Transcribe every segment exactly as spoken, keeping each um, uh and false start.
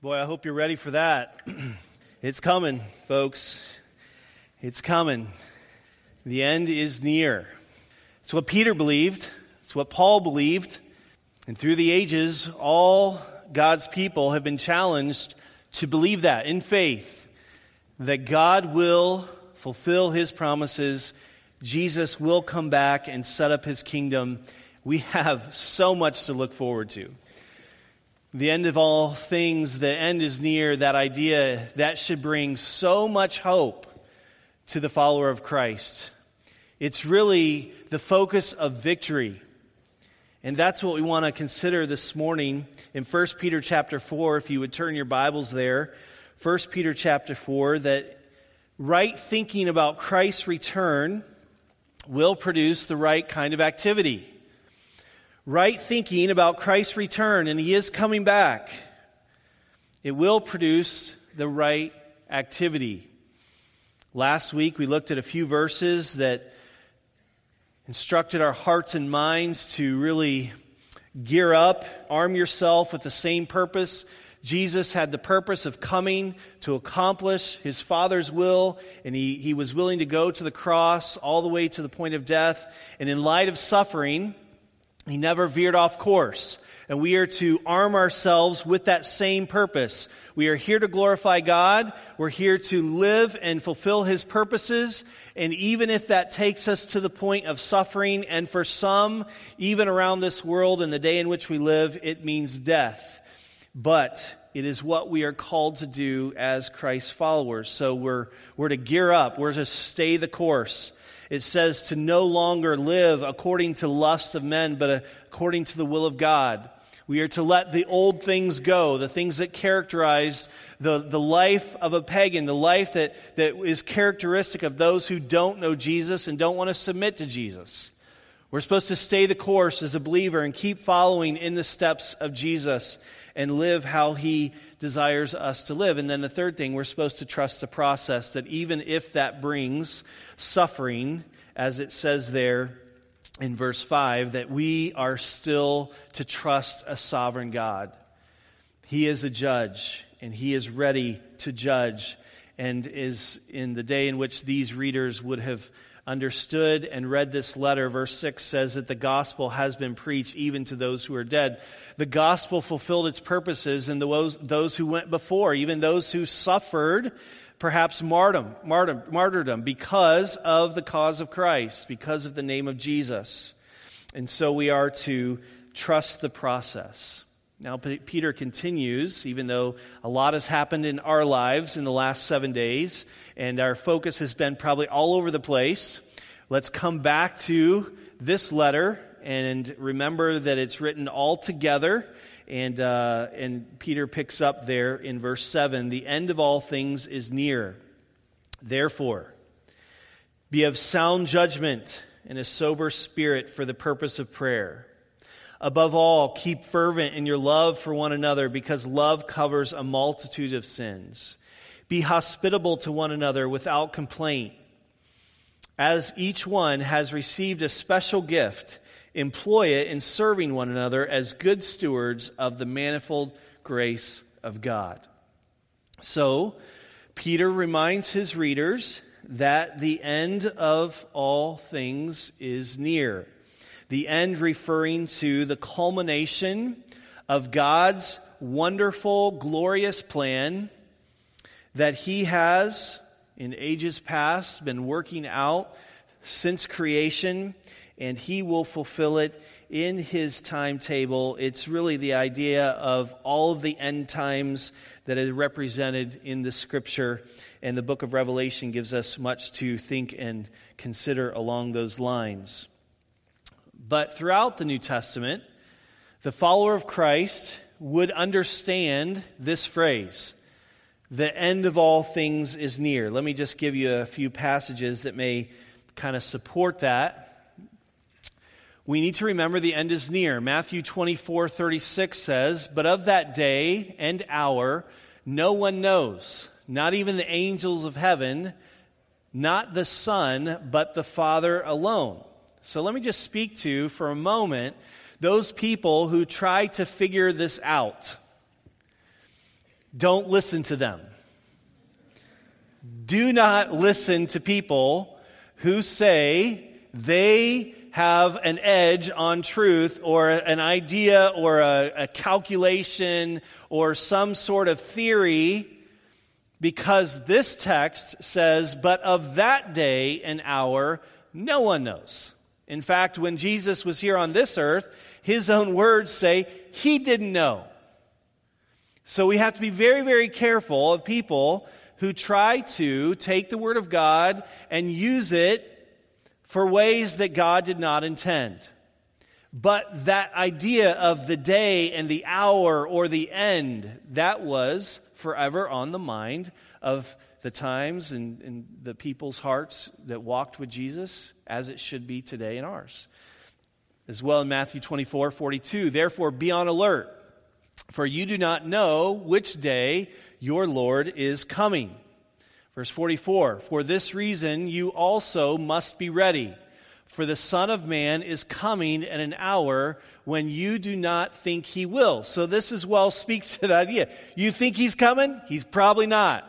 Boy, I hope you're ready for that. It's coming, folks. It's coming. The end is near. It's what Peter believed. It's what Paul believed. And through the ages, all God's people have been challenged to believe that in faith, that God will fulfill His promises. Jesus will come back and set up His kingdom. We have so much to look forward to. The end of all things, the end is near, that idea, that should bring so much hope to the follower of Christ. It's really the focus of victory. And that's what we want to consider this morning in First Peter chapter four, if you would turn your Bibles there. First Peter chapter four, that right thinking about Christ's return will produce the right kind of activity. Right thinking about Christ's return, and He is coming back, it will produce the right activity. Last week we looked at a few verses that instructed our hearts and minds to really gear up, arm yourself with the same purpose. Jesus had the purpose of coming to accomplish His Father's will, and he, he was willing to go to the cross all the way to the point of death. And in light of suffering, He never veered off course. And we are to arm ourselves with that same purpose. We are here to glorify God. We're here to live and fulfill His purposes. And even if that takes us to the point of suffering, and for some, even around this world and the day in which we live, it means death. But it is what we are called to do as Christ's followers. So we're, we're to gear up. We're to stay the course. It says to no longer live according to lusts of men, but according to the will of God. We are to let the old things go, the things that characterize the, the life of a pagan, the life that, that is characteristic of those who don't know Jesus and don't want to submit to Jesus. We're supposed to stay the course as a believer and keep following in the steps of Jesus and live how He desires us to live. And then the third thing, we're supposed to trust the process, that even if that brings suffering, as it says there in verse five, that we are still to trust a sovereign God. He is a judge, and He is ready to judge, and is in the day in which these readers would have understood and read this letter. Verse six says that the gospel has been preached even to those who are dead. The gospel fulfilled its purposes in those, those who went before, even those who suffered perhaps martyrdom, martyrdom, martyrdom because of the cause of Christ, because of the name of Jesus. And so we are to trust the process. Now, Peter continues, even though a lot has happened in our lives in the last seven days, and our focus has been probably all over the place. Let's come back to this letter and remember that it's written all together. And, uh, and Peter picks up there in verse seven, the end of all things is near. Therefore, be of sound judgment and a sober spirit for the purpose of prayer. Above all, keep fervent in your love for one another, because love covers a multitude of sins. Be hospitable to one another without complaint. As each one has received a special gift, employ it in serving one another as good stewards of the manifold grace of God. So, Peter reminds his readers that the end of all things is near. The end referring to the culmination of God's wonderful, glorious plan that He has, in ages past, been working out since creation, and He will fulfill it in His timetable. It's really the idea of all of the end times that is represented in the Scripture, and the book of Revelation gives us much to think and consider along those lines. But throughout the New Testament, the follower of Christ would understand this phrase, the end of all things is near. Let me just give you a few passages that may kind of support that. We need to remember the end is near. Matthew twenty-four thirty-six says, but of that day and hour no one knows, not even the angels of heaven, not the Son, but the Father alone. So let me just speak to, for a moment, those people who try to figure this out. Don't listen to them. Do not listen to people who say they have an edge on truth or an idea or a, a calculation or some sort of theory, because this text says, but of that day and hour, no one knows. In fact, when Jesus was here on this earth, his own words say he didn't know. So we have to be very, very careful of people who try to take the Word of God and use it for ways that God did not intend. But that idea of the day and the hour or the end, that was forever on the mind of the times and, and the people's hearts that walked with Jesus, as it should be today in ours. As well in Matthew twenty-four forty-two, therefore be on alert, for you do not know which day your Lord is coming. Verse forty-four, for this reason you also must be ready, for the Son of Man is coming at an hour when you do not think he will. So this as well speaks to the idea. You think he's coming? He's probably not.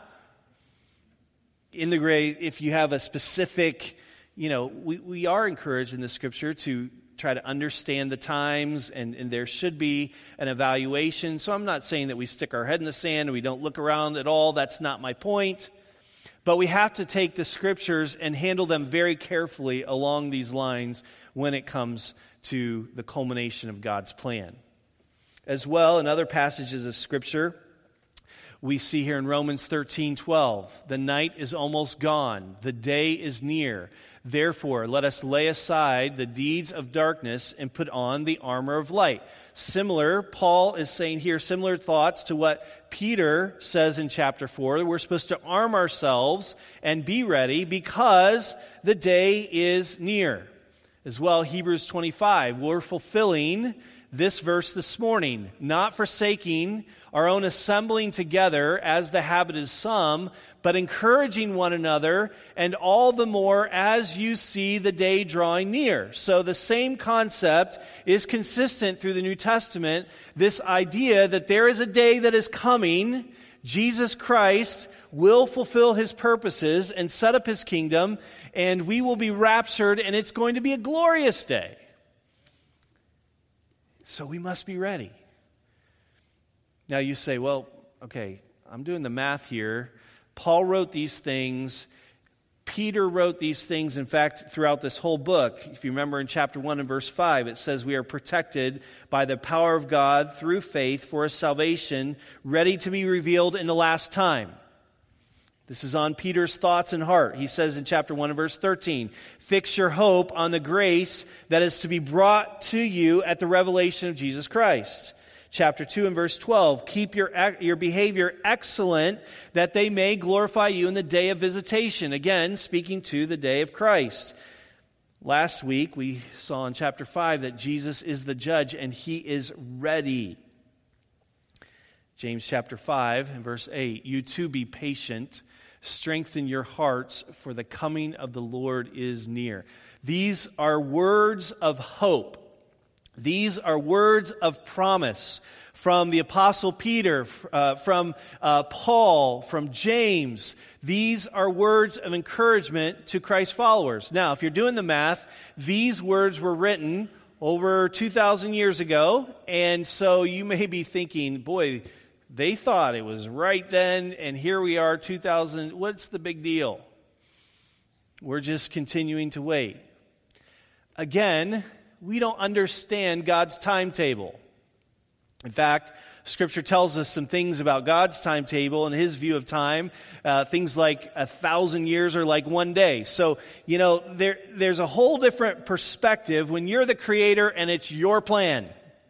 In the grade, if you have a specific, you know, we, we are encouraged in the Scripture to try to understand the times, and, and there should be an evaluation. So I'm not saying that we stick our head in the sand and we don't look around at all. That's not my point. But we have to take the Scriptures and handle them very carefully along these lines when it comes to the culmination of God's plan. As well, in other passages of Scripture, we see here in Romans thirteen twelve, the night is almost gone, the day is near. Therefore, let us lay aside the deeds of darkness and put on the armor of light. Similar, Paul is saying here, similar thoughts to what Peter says in chapter four. We're supposed to arm ourselves and be ready because the day is near. As well, Hebrews twenty-five, we're fulfilling this verse this morning, not forsaking our own assembling together as the habit is some, but encouraging one another, and all the more as you see the day drawing near. So the same concept is consistent through the New Testament, this idea that there is a day that is coming, Jesus Christ will fulfill his purposes and set up his kingdom, and we will be raptured, and it's going to be a glorious day. So we must be ready. Now you say, well, okay, I'm doing the math here. Paul wrote these things. Peter wrote these things, in fact, throughout this whole book. If you remember in chapter one and verse five, it says we are protected by the power of God through faith for a salvation ready to be revealed in the last time. This is on Peter's thoughts and heart. He says in chapter one and verse thirteen, fix your hope on the grace that is to be brought to you at the revelation of Jesus Christ. Chapter two and verse twelve, keep your, your behavior excellent that they may glorify you in the day of visitation. Again, speaking to the day of Christ. Last week we saw in chapter five that Jesus is the judge and he is ready. James chapter five and verse eight, you too be patient, strengthen your hearts, for the coming of the Lord is near. These are words of hope. These are words of promise from the Apostle Peter, uh, from uh, Paul, from James. These are words of encouragement to Christ's followers. Now, if you're doing the math, these words were written over two thousand years ago, and so you may be thinking, boy, they thought it was right then, and here we are, two thousand. What's the big deal? We're just continuing to wait. Again, we don't understand God's timetable. In fact, Scripture tells us some things about God's timetable and his view of time. Uh, things like a thousand years are like one day. So, you know, there, there's a whole different perspective when you're the creator and it's your plan.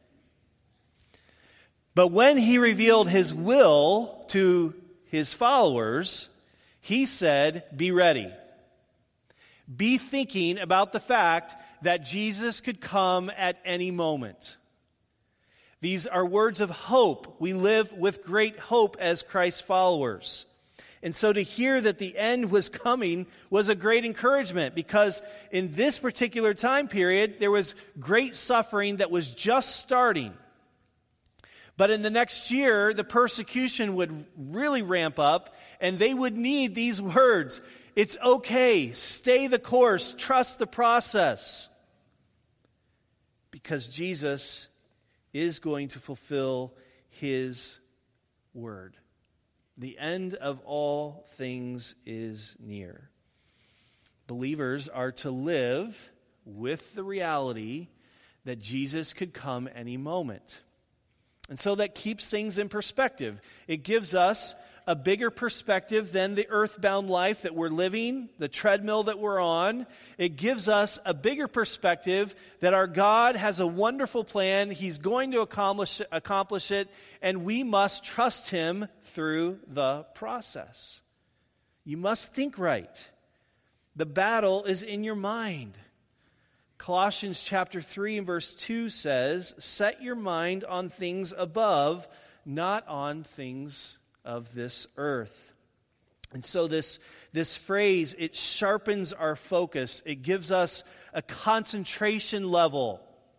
But when he revealed his will to his followers, he said, be ready. Be thinking about the fact that Jesus could come at any moment. These are words of hope. We live with great hope as Christ's followers. And so to hear that the end was coming was a great encouragement, because in this particular time period, there was great suffering that was just starting. But in the next year, the persecution would really ramp up, and they would need these words. It's okay. Stay the course. Trust the process. Because Jesus is going to fulfill his word. The end of all things is near. Believers are to live with the reality that Jesus could come any moment. And so that keeps things in perspective. It gives us a bigger perspective than the earthbound life that we're living, the treadmill that we're on. It gives us a bigger perspective that our God has a wonderful plan. He's going to accomplish, accomplish it, and we must trust him through the process. You must think right. The battle is in your mind. Colossians chapter three and verse two says, "Set your mind on things above, not on things of this earth." And so this, this phrase, it sharpens our focus. It gives us a concentration level,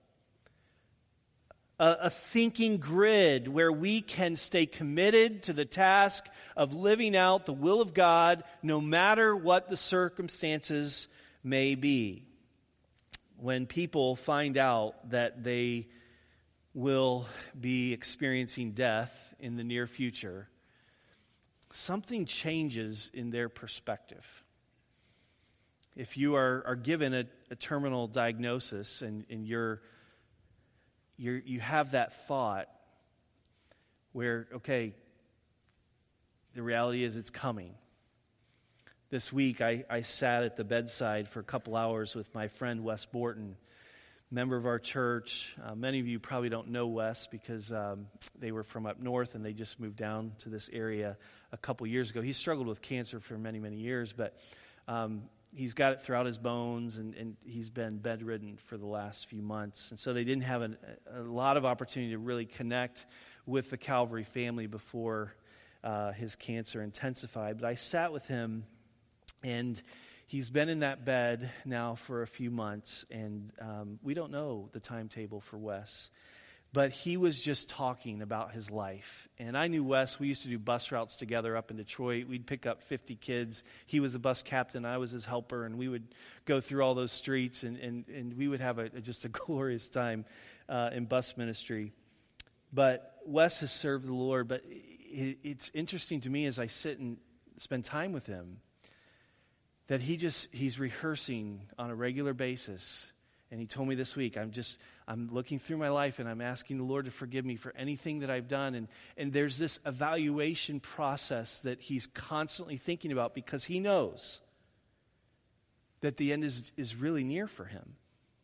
a, a thinking grid where we can stay committed to the task of living out the will of God no matter what the circumstances may be. When people find out that they will be experiencing death in the near future, something changes in their perspective. If you are, are given a, a terminal diagnosis and, and you're, you're, you have that thought where, okay, the reality is it's coming. This week, I, I sat at the bedside for a couple hours with my friend Wes Borton, member of our church. Uh, many of you probably don't know Wes because um, they were from up north and they just moved down to this area a couple years ago. He struggled with cancer for many, many years, but um, he's got it throughout his bones, and, and he's been bedridden for the last few months. And so they didn't have an, a lot of opportunity to really connect with the Calvary family before uh, his cancer intensified. But I sat with him, and he's been in that bed now for a few months, and um, we don't know the timetable for Wes. But he was just talking about his life. And I knew Wes. We used to do bus routes together up in Detroit. We'd pick up fifty kids. He was the bus captain. I was his helper. And we would go through all those streets, and, and, and we would have a, just a glorious time uh, in bus ministry. But Wes has served the Lord. But it, it's interesting to me as I sit and spend time with him, that he just, he's rehearsing on a regular basis. And he told me this week, I'm just, I'm looking through my life and I'm asking the Lord to forgive me for anything that I've done. And, and there's this evaluation process that he's constantly thinking about because he knows that the end is, is really near for him.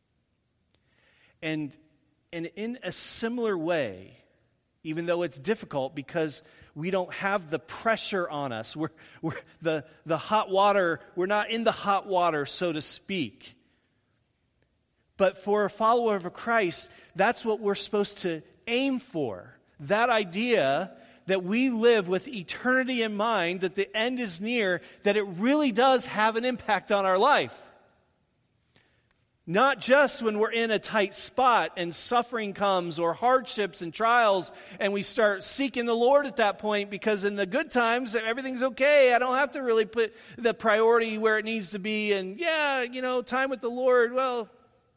And, and in a similar way, even though it's difficult because we don't have the pressure on us. We're, we're the, the hot water, we're not in the hot water, so to speak. But for a follower of Christ, that's what we're supposed to aim for. That idea that we live with eternity in mind, that the end is near, that it really does have an impact on our life. Not just when we're in a tight spot and suffering comes or hardships and trials and we start seeking the Lord at that point, because in the good times, everything's okay. I don't have to really put the priority where it needs to be. And yeah, you know, time with the Lord, well,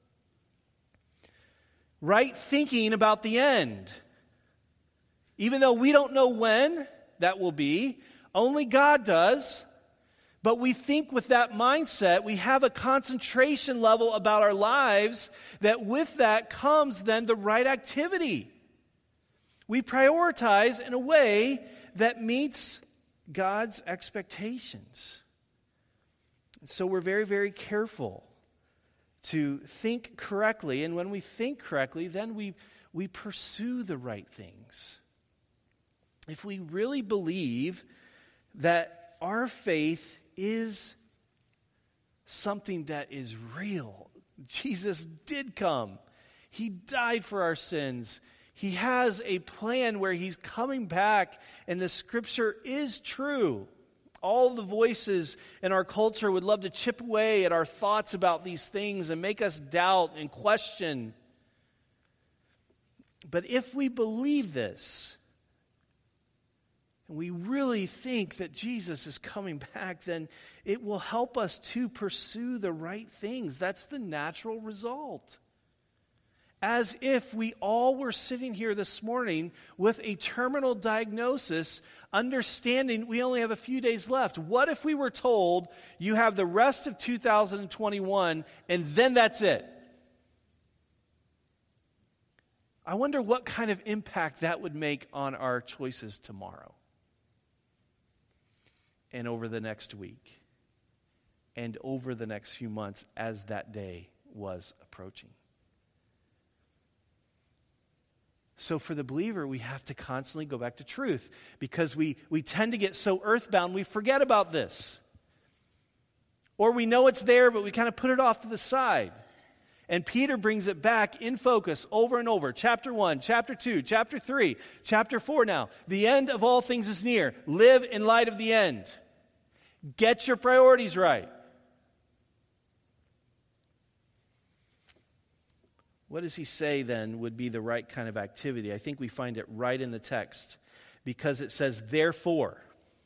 right thinking about the end. Even though we don't know when that will be, only God does. But we think with that mindset, we have a concentration level about our lives that with that comes then the right activity. We prioritize in a way that meets God's expectations. And so we're very, very careful to think correctly. And when we think correctly, then we, we pursue the right things. If we really believe that our faith is something that is real. Jesus did come. He died for our sins. He has a plan where he's coming back, and the scripture is true. All the voices in our culture would love to chip away at our thoughts about these things and make us doubt and question. But if we believe this, and we really think that Jesus is coming back, then it will help us to pursue the right things. That's the natural result. As if we all were sitting here this morning with a terminal diagnosis, understanding we only have a few days left. What if we were told you have the rest of two thousand twenty-one and then that's it? I wonder what kind of impact that would make on our choices tomorrow and over the next week and over the next few months as that day was approaching. So for the believer, we have to constantly go back to truth because we, we tend to get so earthbound, we forget about this. Or we know it's there, but we kind of put it off to the side. And Peter brings it back in focus over and over. Chapter one, chapter two, chapter three, chapter four now. The end of all things is near. Live in light of the end. Get your priorities right. What does he say then would be the right kind of activity? I think we find it right in the text because it says, therefore,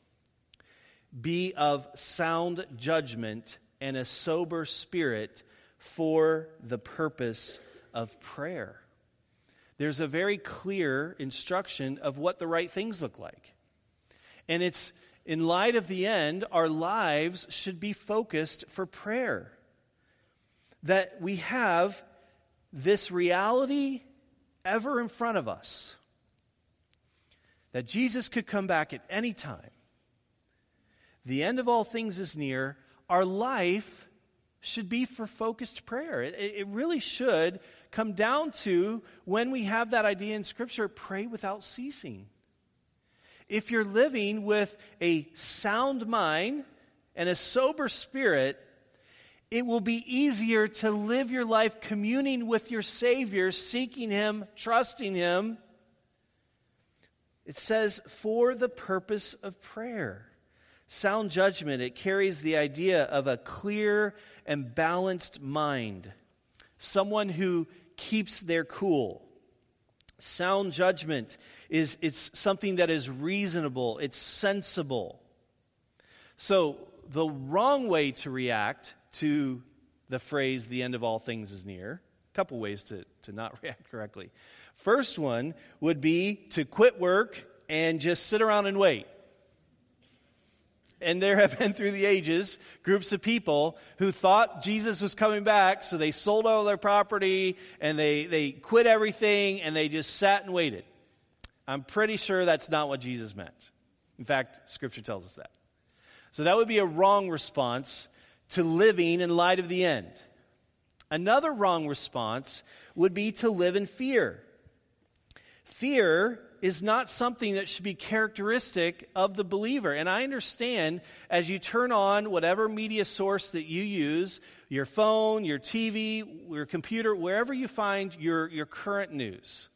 be of sound judgment and a sober spirit for the purpose of prayer. There's a very clear instruction of what the right things look like. And it's in light of the end, our lives should be focused for prayer. That we have this reality ever in front of us, that Jesus could come back at any time. The end of all things is near. Our life should be for focused prayer. It, it really should come down to, when we have that idea in Scripture, pray without ceasing. If you're living with a sound mind and a sober spirit, it will be easier to live your life communing with your Savior, seeking Him, trusting Him. It says, for the purpose of prayer. Sound judgment, it carries the idea of a clear and balanced mind. Someone who keeps their cool. Sound judgment is it's something that is reasonable, it's sensible. So the wrong way to react to the phrase, the end of all things is near. A couple ways to, to not react correctly. First one would be to quit work and just sit around and wait. And there have been through the ages groups of people who thought Jesus was coming back, so they sold all their property and they, they quit everything and they just sat and waited. I'm pretty sure that's not what Jesus meant. In fact, Scripture tells us that. So that would be a wrong response to living in light of the end. Another wrong response would be to live in fear. Fear is not something that should be characteristic of the believer. And I understand as you turn on whatever media source that you use, your phone, your T V, your computer, wherever you find your, your current news,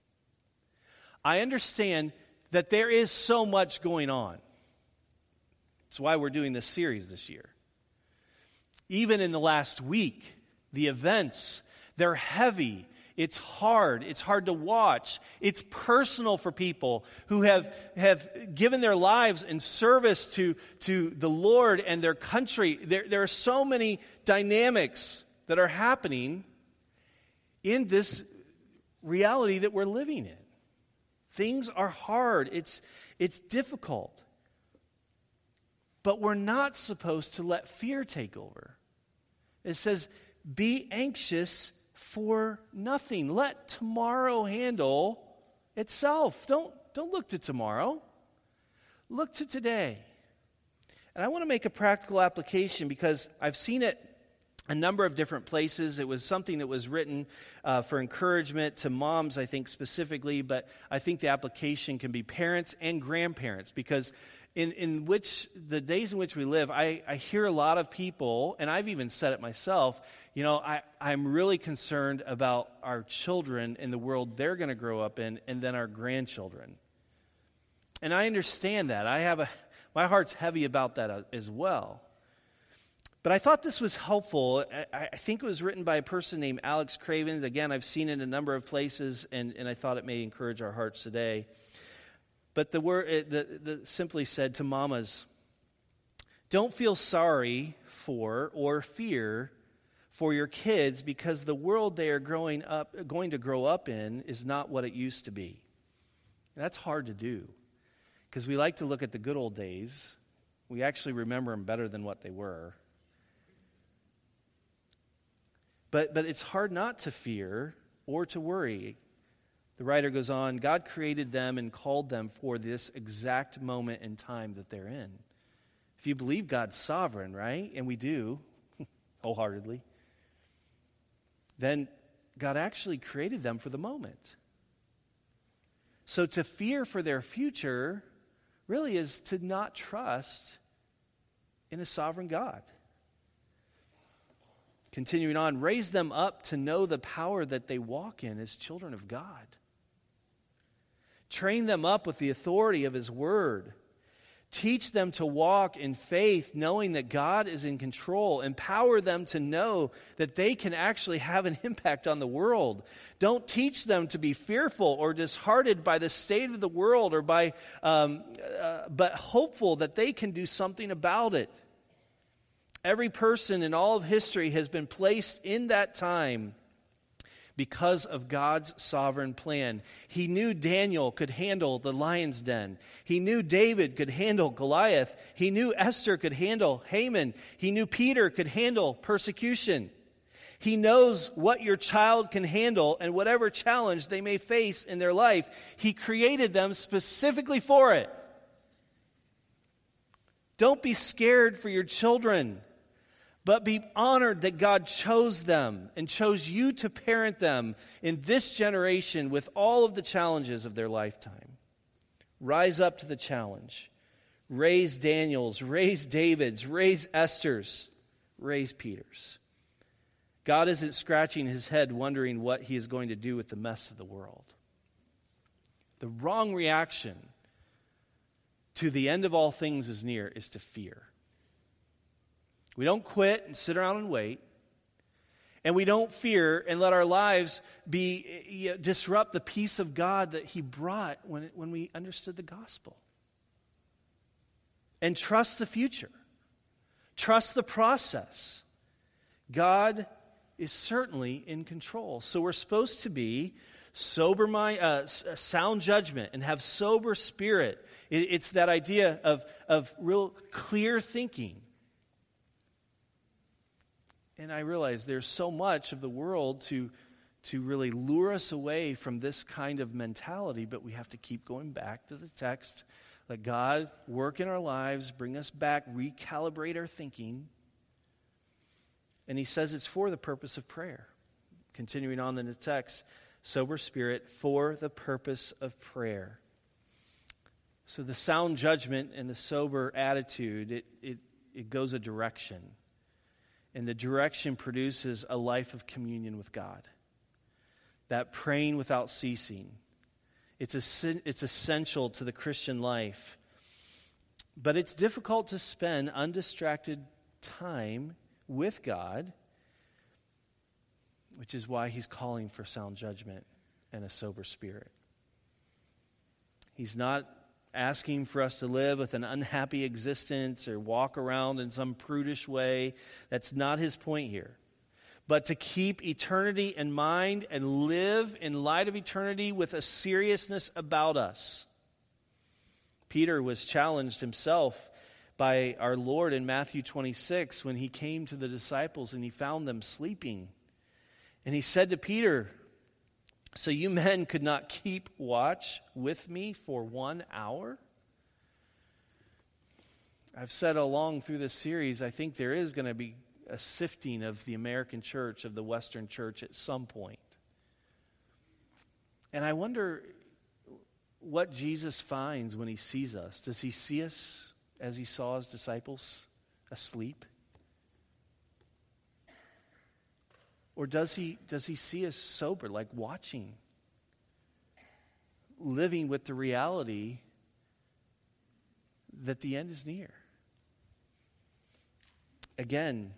I understand that there is so much going on. That's why we're doing this series this year. Even in the last week, the events, they're heavy. It's hard. It's hard to watch. It's personal for people who have, have given their lives in service to, to the Lord and their country. There, there are so many dynamics that are happening in this reality that we're living in. Things are hard. It's, it's difficult. But we're not supposed to let fear take over. It says, be anxious for nothing. Let tomorrow handle itself. Don't, don't look to tomorrow. Look to today. And I want to make a practical application because I've seen it a number of different places. It was something that was written uh, for encouragement to moms, I think, specifically, but I think the application can be parents and grandparents because in, in which the days in which we live, I, I hear a lot of people, and I've even said it myself, you know, I, I'm really concerned about our children and the world they're going to grow up in, and then our grandchildren. And I understand that. I have a, my heart's heavy about that as well. But I thought this was helpful. I, I think it was written by a person named Alex Craven. Again, I've seen it in a number of places, and, and I thought it may encourage our hearts today. But the word it, the, the simply said to mamas, don't feel sorry for or fear for your kids because the world they are growing up, going to grow up in is not what it used to be. And that's hard to do because we like to look at the good old days. We actually remember them better than what they were. But, but it's hard not to fear or to worry. The writer goes on, God created them and called them for this exact moment in time that they're in. If you believe God's sovereign, right, and we do, wholeheartedly, then God actually created them for the moment. So to fear for their future really is to not trust in a sovereign God. Continuing on, raise them up to know the power that they walk in as children of God. Train them up with the authority of His Word. Teach them to walk in faith, knowing that God is in control. Empower them to know that they can actually have an impact on the world. Don't teach them to be fearful or disheartened by the state of the world, or by, um, uh, but hopeful that they can do something about it. Every person in all of history has been placed in that time because of God's sovereign plan. He knew Daniel could handle the lion's den. He knew David could handle Goliath. He knew Esther could handle Haman. He knew Peter could handle persecution. He knows what your child can handle, and whatever challenge they may face in their life, He created them specifically for it. Don't be scared for your children, but be honored that God chose them and chose you to parent them in this generation with all of the challenges of their lifetime. Rise up to the challenge. Raise Daniels, raise Davids, raise Esthers, raise Peters. God isn't scratching His head wondering what He is going to do with the mess of the world. The wrong reaction to the end of all things is near is to fear. We don't quit and sit around and wait. And we don't fear and let our lives be disrupt the peace of God that He brought when, it, when we understood the gospel. And trust the future. Trust the process. God is certainly in control. So we're supposed to be sober mind, uh, sound judgment, and have sober spirit. It, it's that idea of, of real clear thinking. And I realize there's so much of the world to, to really lure us away from this kind of mentality, but we have to keep going back to the text. Let God work in our lives, bring us back, recalibrate our thinking. And He says it's for the purpose of prayer. Continuing on in the text, sober spirit for the purpose of prayer. So the sound judgment and the sober attitude, it, it, it goes a direction. And the direction produces a life of communion with God. That praying without ceasing. It's, a, it's essential to the Christian life. But it's difficult to spend undistracted time with God, which is why He's calling for sound judgment and a sober spirit. He's not asking for us to live with an unhappy existence or walk around in some prudish way. That's not His point here. But to keep eternity in mind and live in light of eternity with a seriousness about us. Peter was challenged himself by our Lord in Matthew twenty-six when He came to the disciples and He found them sleeping. And He said to Peter, "So you men could not keep watch with me for one hour?" I've said along through this series, I think there is going to be a sifting of the American church, of the Western church at some point. And I wonder what Jesus finds when He sees us. Does He see us as He saw His disciples asleep? Or does he, does he see us sober, like watching, living with the reality that the end is near? again,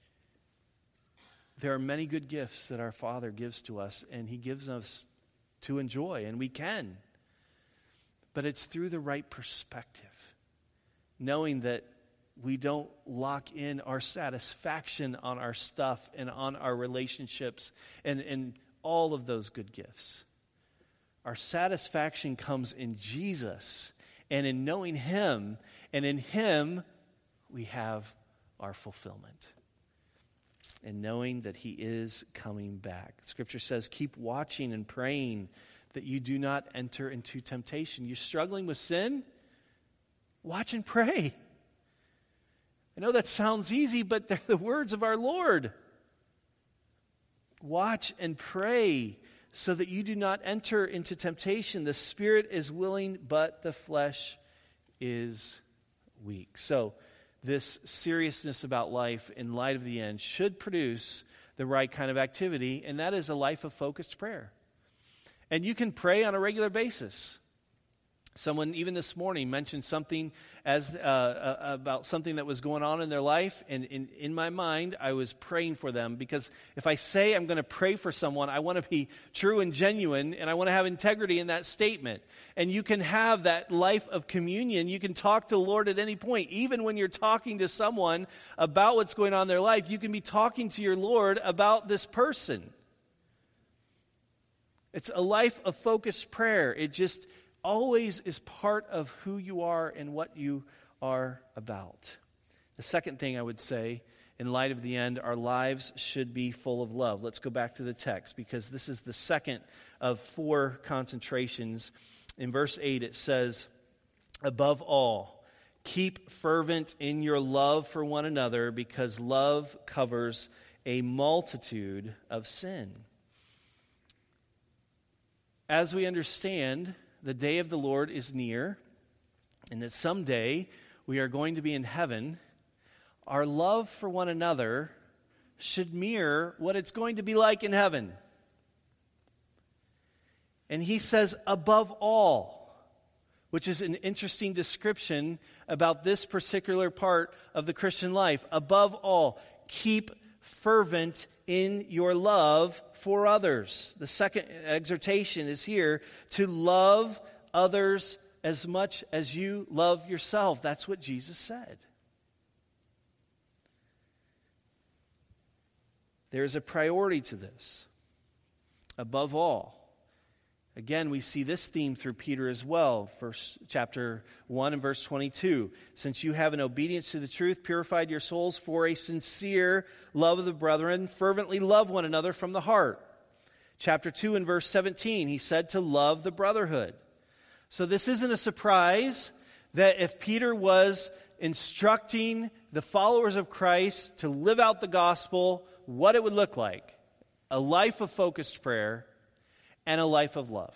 there are many good gifts that our Father gives to us, and He gives us to enjoy, and we can. But it's through the right perspective, knowing that we don't lock in our satisfaction on our stuff and on our relationships and, and all of those good gifts. Our satisfaction comes in Jesus and in knowing Him, and in Him we have our fulfillment. And knowing that He is coming back. Scripture says, keep watching and praying that you do not enter into temptation. You're struggling with sin? Watch and pray. I know that sounds easy, but they're the words of our Lord. Watch and pray so that you do not enter into temptation. The spirit is willing, but the flesh is weak. So, this seriousness about life in light of the end should produce the right kind of activity, and that is a life of focused prayer. And you can pray on a regular basis. Someone, even this morning, mentioned something as uh, uh, about something that was going on in their life, and in, in my mind, I was praying for them, because if I say I'm going to pray for someone, I want to be true and genuine, and I want to have integrity in that statement. And you can have that life of communion. You can talk to the Lord at any point. Even when you're talking to someone about what's going on in their life, you can be talking to your Lord about this person. It's a life of focused prayer. It just always is part of who you are and what you are about. The second thing I would say, in light of the end, our lives should be full of love. Let's go back to the text, because this is the second of four concentrations. In verse eight it says, above all, keep fervent in your love for one another, because love covers a multitude of sin. As we understand, the day of the Lord is near, and that someday we are going to be in heaven, our love for one another should mirror what it's going to be like in heaven. And he says, above all, which is an interesting description about this particular part of the Christian life. Above all, keep fervent in your love for others. The second exhortation is here to love others as much as you love yourself. That's what Jesus said. There is a priority to this. Above all. Again, we see this theme through Peter as well. First, chapter one and verse twenty-two. Since you have in obedience to the truth purified your souls for a sincere love of the brethren, fervently love one another from the heart. Chapter two and verse seventeen, he said to love the brotherhood. So this isn't a surprise that if Peter was instructing the followers of Christ to live out the gospel, what it would look like. A life of focused prayer and a life of love.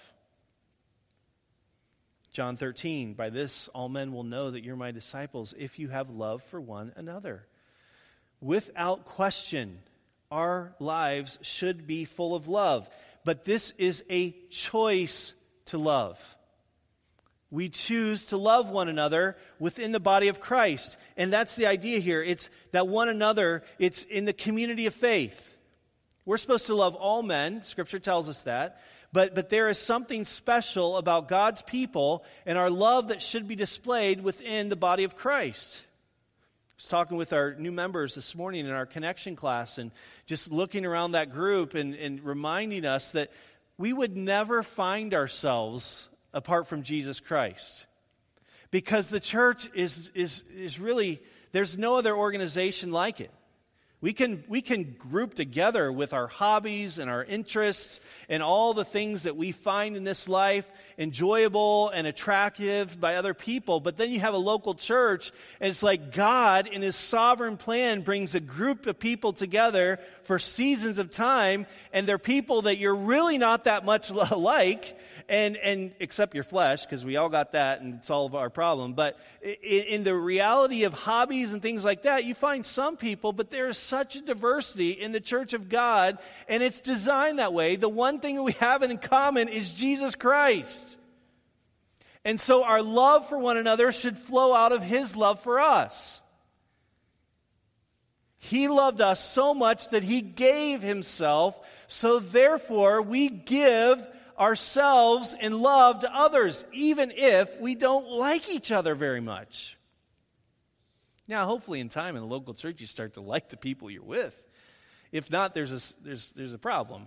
John thirteen, by this all men will know that you're my disciples if you have love for one another. Without question, our lives should be full of love. But this is a choice to love. We choose to love one another within the body of Christ. And that's the idea here. It's that one another, it's in the community of faith. We're supposed to love all men. Scripture tells us that. But, but there is something special about God's people and our love that should be displayed within the body of Christ. I was talking with our new members this morning in our connection class and just looking around that group and, and reminding us that we would never find ourselves apart from Jesus Christ. Because the church is, is, is really, there's no other organization like it. We can, we can group together with our hobbies and our interests and all the things that we find in this life enjoyable and attractive by other people. But then you have a local church, and it's like God, in His sovereign plan, brings a group of people together for seasons of time, and they're people that you're really not that much like, and, and except your flesh, because we all got that, and it's all of our problem. But in, in the reality of hobbies and things like that, you find some people, but there's such a diversity in the church of God, and it's designed that way. The one thing that we have in common is Jesus Christ. And so our love for one another should flow out of His love for us. He loved us so much that he gave himself, so therefore we give ourselves in love to others, even if we don't like each other very much. Now, hopefully in time in a local church you start to like the people you're with. If not, there's a, there's, there's a problem.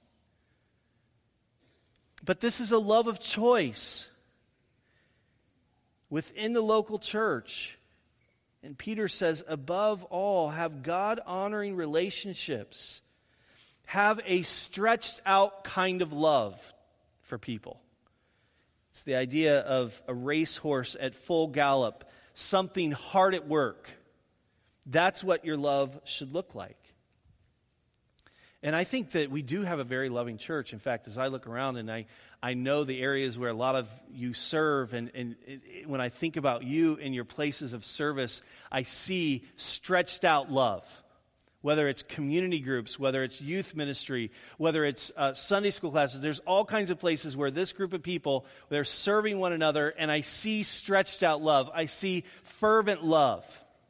But this is a love of choice within the local church. And Peter says, above all, have God-honoring relationships. Have a stretched out kind of love for people. It's the idea of a racehorse at full gallop, something hard at work. That's what your love should look like. And I think that we do have a very loving church. In fact, as I look around and I, I know the areas where a lot of you serve, and, and it, it, when I think about you in your places of service, I see stretched out love. Whether it's community groups, whether it's youth ministry, whether it's uh, Sunday school classes, there's all kinds of places where this group of people, they're serving one another, and I see stretched out love. I see fervent love.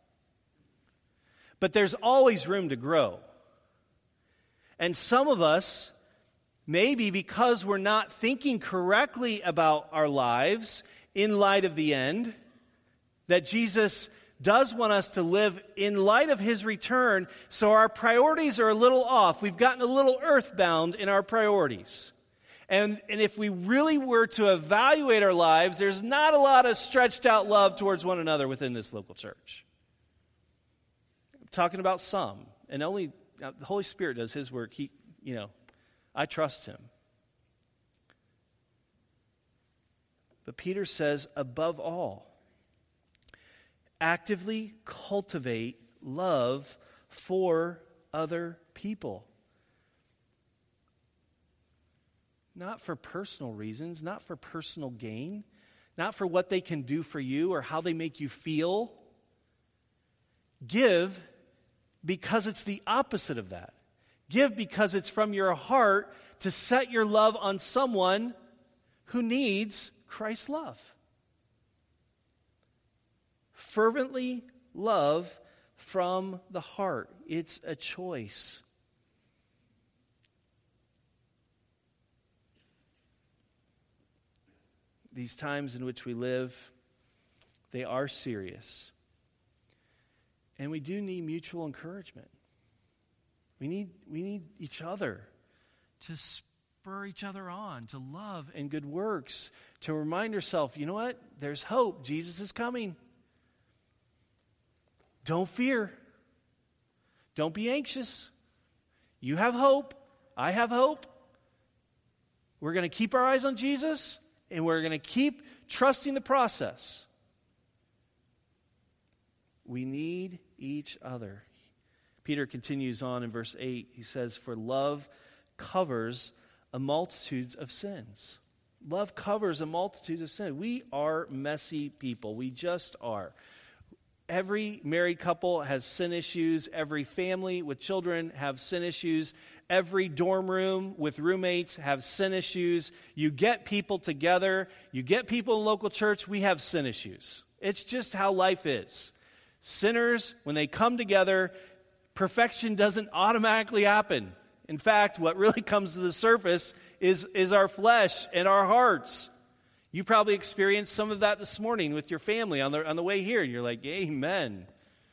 But there's always room to grow. And some of us, maybe because we're not thinking correctly about our lives in light of the end, that Jesus does want us to live in light of his return, so our priorities are a little off. We've gotten a little earthbound in our priorities. And, and if we really were to evaluate our lives, there's not a lot of stretched out love towards one another within this local church. I'm talking about some, and only now, the Holy Spirit does his work. He, you know, I trust him. But Peter says, above all, actively cultivate love for other people. Not for personal reasons, not for personal gain, not for what they can do for you or how they make you feel. Give because it's the opposite of that. Give because it's from your heart to set your love on someone who needs Christ's love. Fervently love from the heart. It's a choice. These times in which we live, they are serious. And we do need mutual encouragement. We need, we need each other to spur each other on, to love and good works, to remind ourselves, you know what? There's hope. Jesus is coming. Don't fear. Don't be anxious. You have hope. I have hope. We're going to keep our eyes on Jesus, and we're going to keep trusting the process. We need each other. Peter continues on in verse eight. He says, for love covers a multitude of sins. Love covers a multitude of sins. We are messy people. We just are. Every married couple has sin issues. Every family with children have sin issues. Every dorm room with roommates have sin issues. You get people together. You get people in local church. We have sin issues. It's just how life is. Sinners, when they come together, perfection doesn't automatically happen. In fact, what really comes to the surface is, is our flesh and our hearts. You probably experienced some of that this morning with your family on the, on the way here. And you're like, amen.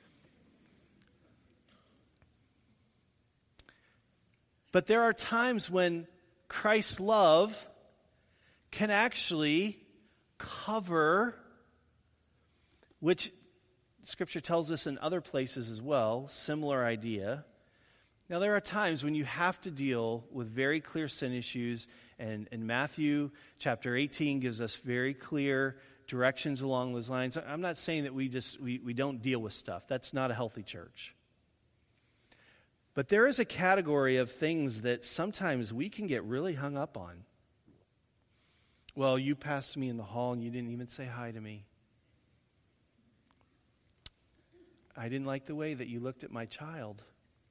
But there are times when Christ's love can actually cover, which Scripture tells us in other places as well, similar idea. Now, there are times when you have to deal with very clear sin issues, and, and Matthew chapter eighteen gives us very clear directions along those lines. I'm not saying that we just we, we don't deal with stuff. That's not a healthy church. But there is a category of things that sometimes we can get really hung up on. Well, you passed me in the hall and you didn't even say hi to me. I didn't like the way that you looked at my child.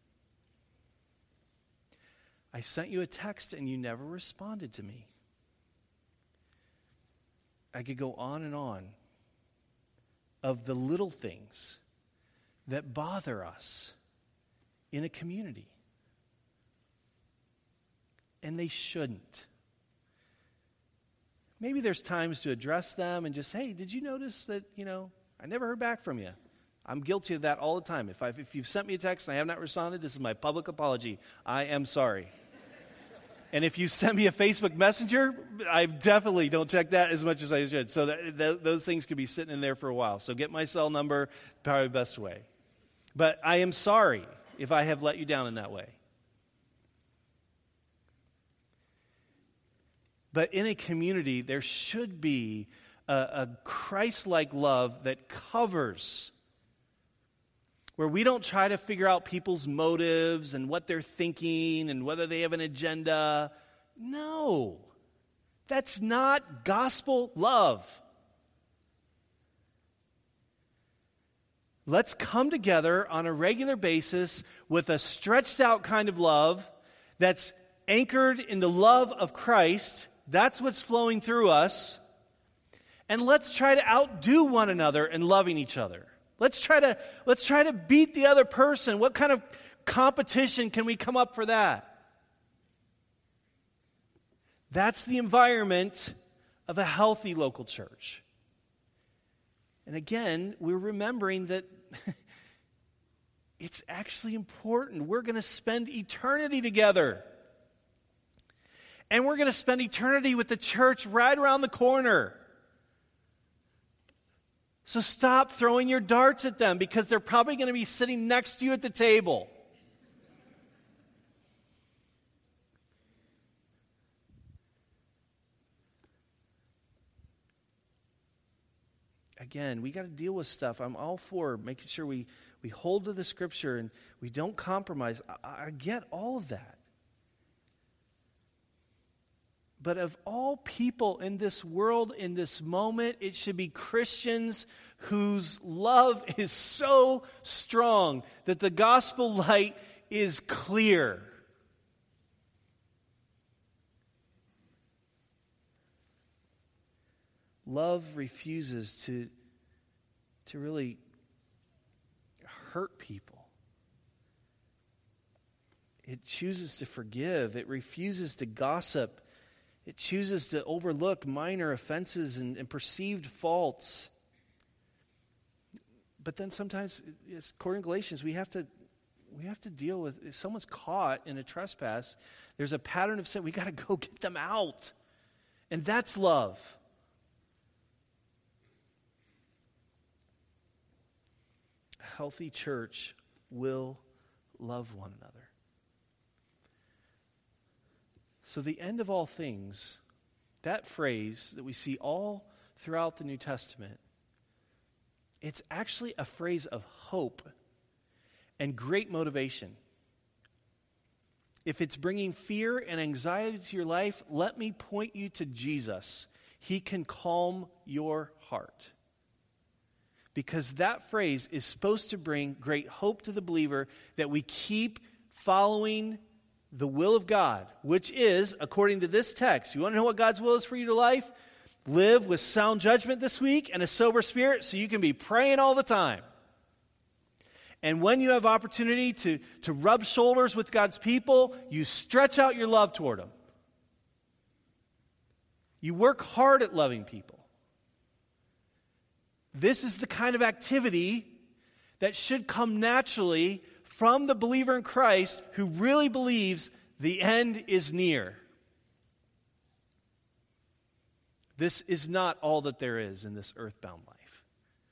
I sent you a text and you never responded to me. I could go on and on of the little things that bother us in a community. And they shouldn't. Maybe there's times to address them and just, hey, did you notice that, you know, I never heard back from you? I'm guilty of that all the time. If, I've, if you've sent me a text and I have not responded, this is my public apology. I am sorry. And if you send me a Facebook Messenger, I definitely don't check that as much as I should. So that, that, those things could be sitting in there for a while. So get my cell number, probably the best way. But I am sorry if I have let you down in that way. But in a community, there should be a, a Christ-like love that covers, where we don't try to figure out people's motives and what they're thinking and whether they have an agenda. No, that's not gospel love. Let's come together on a regular basis with a stretched out kind of love that's anchored in the love of Christ. That's what's flowing through us. And let's try to outdo one another in loving each other. Let's try to let's try to beat the other person. What kind of competition can we come up for that? That's the environment of a healthy local church. And again, we're remembering that it's actually important. We're going to spend eternity together. And we're going to spend eternity with the church right around the corner. So stop throwing your darts at them, because they're probably going to be sitting next to you at the table. Again, we got to deal with stuff. I'm all for making sure we, we hold to the Scripture and we don't compromise. I, I get all of that. But of all people in this world, in this moment, it should be Christians whose love is so strong that the gospel light is clear. Love refuses to, to really hurt people. It chooses to forgive. It refuses to gossip. It chooses to overlook minor offenses and, and perceived faults. But then sometimes, according to Galatians, we have to we have to deal with, if someone's caught in a trespass, there's a pattern of sin. We got to go get them out. And that's love. A healthy church will love one another. So the end of all things, that phrase that we see all throughout the New Testament, it's actually a phrase of hope and great motivation. If it's bringing fear and anxiety to your life, let me point you to Jesus. He can calm your heart. Because that phrase is supposed to bring great hope to the believer that we keep following the will of God, which is, according to this text, you want to know what God's will is for you to life? Live with sound judgment this week and a sober spirit so you can be praying all the time. And when you have opportunity to, to rub shoulders with God's people, you stretch out your love toward them. You work hard at loving people. This is the kind of activity that should come naturally from the believer in Christ who really believes the end is near. This is not all that there is in this earthbound life.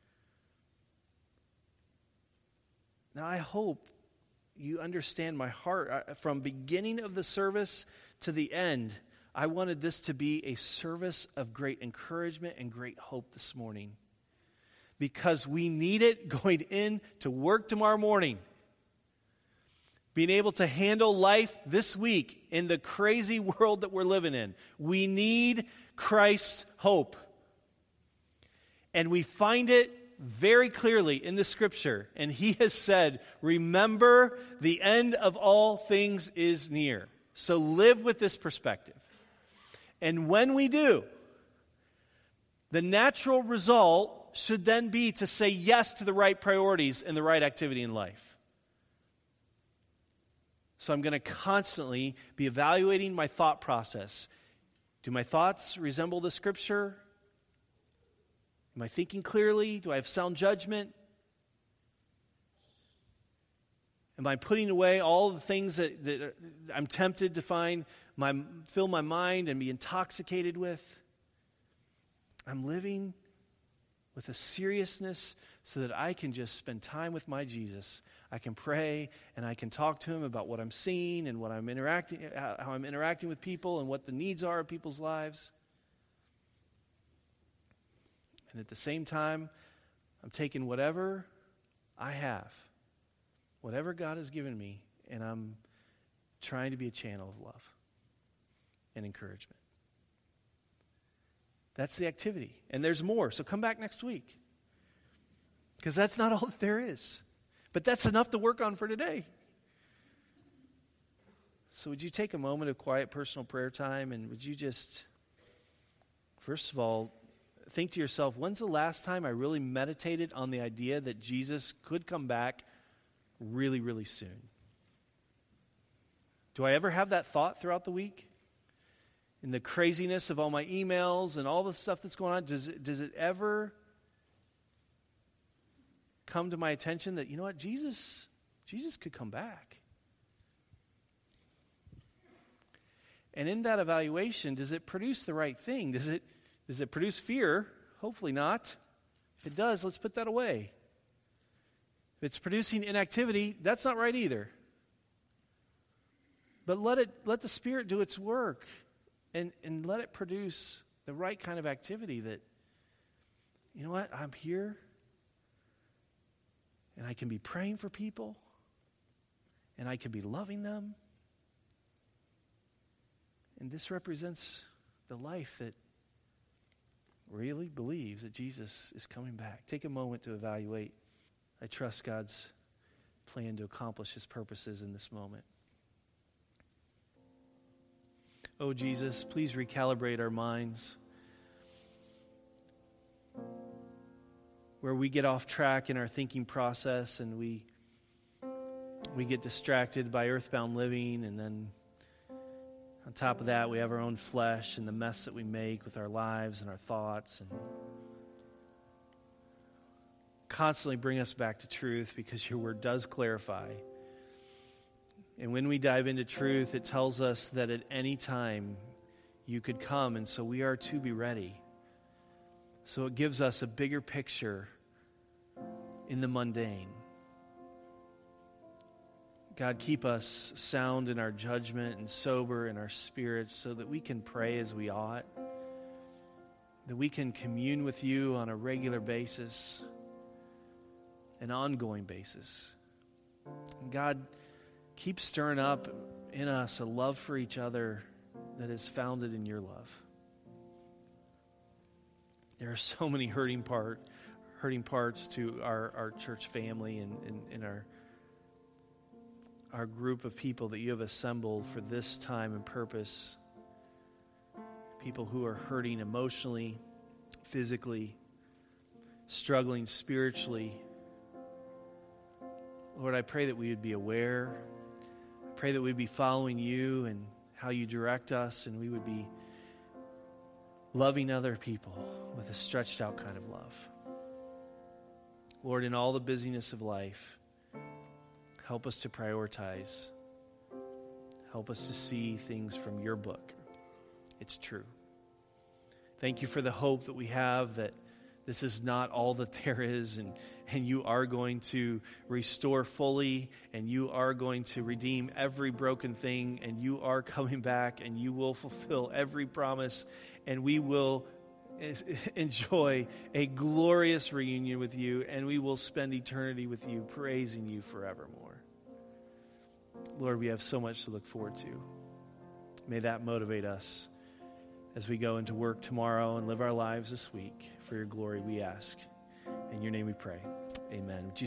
Now, I hope you understand my heart. From beginning of the service to the end, I wanted this to be a service of great encouragement and great hope this morning, because we need it going in to work tomorrow morning. Being able to handle life this week in the crazy world that we're living in. We need Christ's hope. And we find it very clearly in the Scripture. And He has said, remember, the end of all things is near. So live with this perspective. And when we do, the natural result should then be to say yes to the right priorities and the right activity in life. So I'm going to constantly be evaluating my thought process. Do my thoughts resemble the Scripture? Am I thinking clearly? Do I have sound judgment? Am I putting away all the things that, that I'm tempted to find, my, fill my mind and be intoxicated with? I'm living with a seriousness so that I can just spend time with my Jesus. I can pray and I can talk to him about what I'm seeing and what I'm interacting, how I'm interacting with people and what the needs are of people's lives. And at the same time, I'm taking whatever I have, whatever God has given me, and I'm trying to be a channel of love and encouragement. That's the activity. And there's more. So come back next week. Because that's not all that there is. But that's enough to work on for today. So would you take a moment of quiet personal prayer time, and would you just, first of all, think to yourself, when's the last time I really meditated on the idea that Jesus could come back really, really soon? Do I ever have that thought throughout the week? In the craziness of all my emails and all the stuff that's going on, does it, does it ever come to my attention that, you know what, Jesus, Jesus could come back? And in that evaluation, does it produce the right thing? Does it, does it produce fear? Hopefully not. If it does, let's put that away. If it's producing inactivity, that's not right either. But let it let the Spirit do its work. And, and let it produce the right kind of activity that, you know what, I'm here and I can be praying for people and I can be loving them. And this represents the life that really believes that Jesus is coming back. Take a moment to evaluate. I trust God's plan to accomplish his purposes in this moment. Oh, Jesus, please recalibrate our minds. Where we get off track in our thinking process and we we get distracted by earthbound living, and then on top of that we have our own flesh and the mess that we make with our lives and our thoughts, and constantly bring us back to truth, because your word does clarify. And when we dive into truth, it tells us that at any time you could come, and so we are to be ready. So it gives us a bigger picture in the mundane. God, keep us sound in our judgment and sober in our spirits so that we can pray as we ought, that we can commune with you on a regular basis, an ongoing basis. And God, keep stirring up in us a love for each other that is founded in your love. There are so many hurting part, hurting parts to our, our church family and, and, and our, our group of people that you have assembled for this time and purpose. People who are hurting emotionally, physically, struggling spiritually. Lord, I pray that we would be aware. Pray that we'd be following you and how you direct us, and we would be loving other people with a stretched out kind of love. Lord, in all the busyness of life, help us to prioritize. Help us to see things from your book. It's true. Thank you for the hope that we have that this is not all that there is, and, and you are going to restore fully, and you are going to redeem every broken thing, and you are coming back, and you will fulfill every promise, and we will enjoy a glorious reunion with you, and we will spend eternity with you, praising you forevermore. Lord, we have so much to look forward to. May that motivate us as we go into work tomorrow and live our lives this week. For your glory we ask. In your name we pray. Amen. Would you